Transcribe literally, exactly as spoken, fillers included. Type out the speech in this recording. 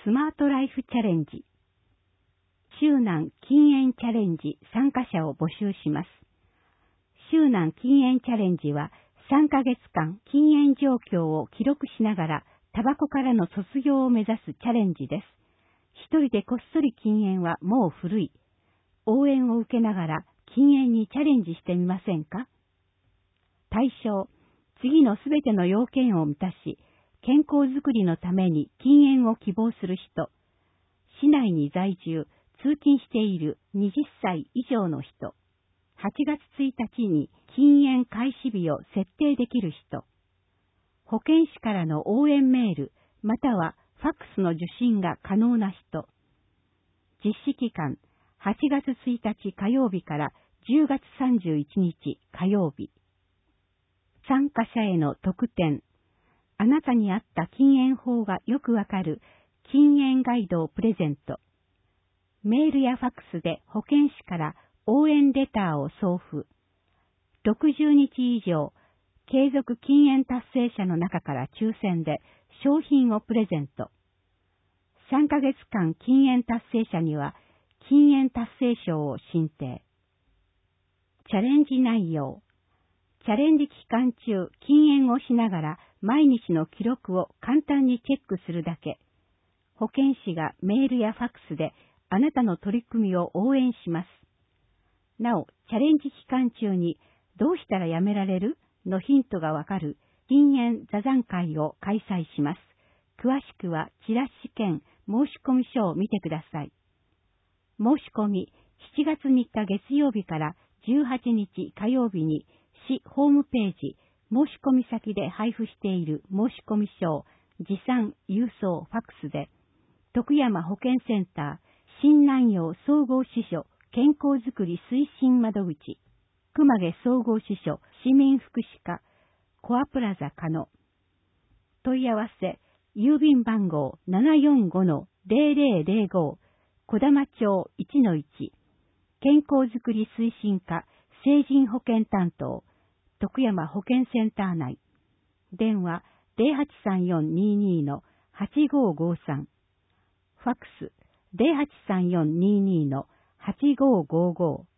スマートライフチャレンジ。周南禁煙チャレンジ参加者を募集します。周南禁煙チャレンジはさんかげつかん禁煙状況を記録しながらタバコからの卒業を目指すチャレンジです。一人でこっそり禁煙はもう古い。応援を受けながら禁煙にチャレンジしてみませんか？対象、次のすべての要件を満たし、健康づくりのために禁煙を希望する人、市内に在住、通勤しているはたち以上の人、はちがつついたちに禁煙開始日を設定できる人、保健師からの応援メールまたはファックスの受信が可能な人、実施期間はちがつついたち火曜日からじゅうがつさんじゅういちにち火曜日。参加者への特典、あなたに合った禁煙法がよくわかる禁煙ガイドをプレゼント。メールやファックスで保健師から応援レターを送付。ろくじゅうにち以上、継続禁煙達成者の中から抽選で商品をプレゼント。さんかげつかん禁煙達成者には禁煙達成賞を進呈。チャレンジ内容。チャレンジ期間中、禁煙をしながら毎日の記録を簡単にチェックするだけ。保健師がメールやファックスであなたの取り組みを応援します。なお、チャレンジ期間中にどうしたらやめられるのヒントがわかる禁煙座談会を開催します。詳しくはチラシ兼申込書を見てください。申し込みしちがつみっか月曜日からじゅうはちにち火曜日に市ホームページ申し込み先で配布している申込書を持参、郵送、ファックスで徳山保健センター新南陽総合支所健康づくり推進窓口熊毛総合支所市民福祉課コアプラザ加野問い合わせ郵便番号 ななよんごのゼロゼロゼロご 小玉町 いちのいち 健康づくり推進課成人保健担当徳山保健センター内電話 ゼロはちさんよんにーにーのはちごーごーさん ファックスゼロはちさんよんにーにーのはちごーごーごー